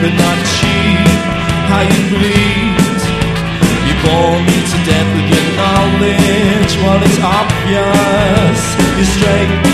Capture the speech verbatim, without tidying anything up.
but not cheap. How you bleed, you bore me to death with your knowledge. While it's obvious, you're straight